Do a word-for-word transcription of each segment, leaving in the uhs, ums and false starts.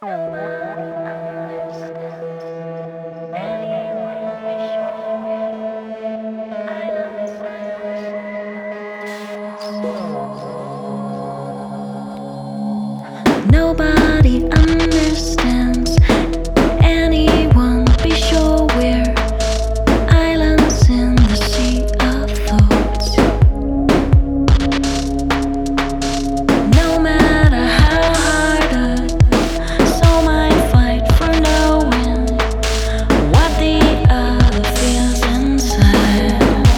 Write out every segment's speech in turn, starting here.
Nobody understands anyone we show where I love is silence. Nobody understands anyone be sure we're islands in the sea of thoughts. No matter how hard a soul might fight for knowing what the other feels inside.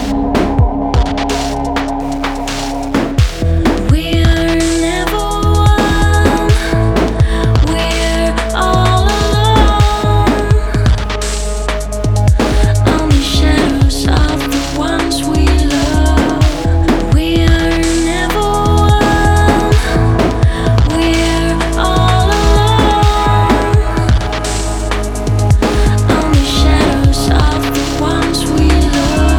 We are never one, we're all alone. Only shadows of the ones we love. We are never one, we're all alone. Only shadows of the ones we love.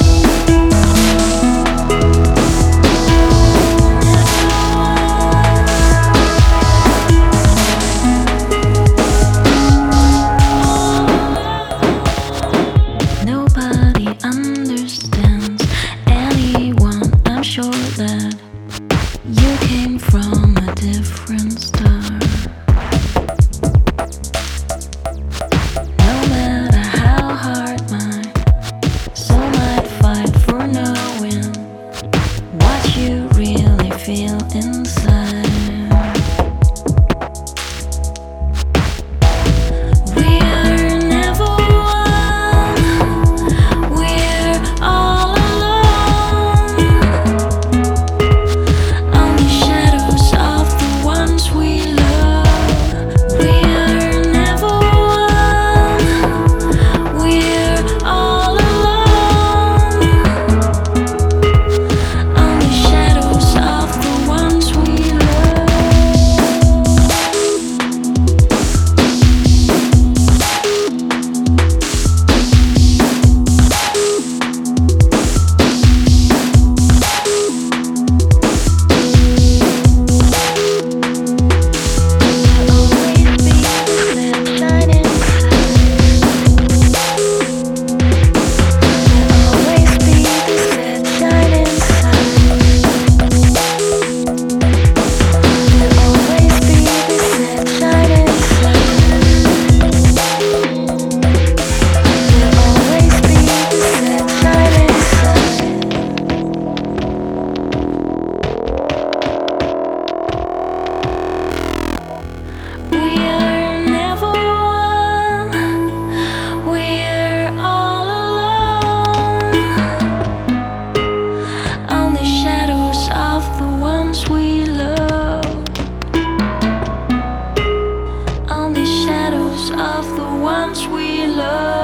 Nobody understands anyone. I'm sure that you came from a different star. No matter how hard my soul might fight for knowing what you really feel inside. We are never one, we're all alone. Only shadows of the ones we love. We are never one, we're all alone. Only shadows of the ones we love. Of the ones we love.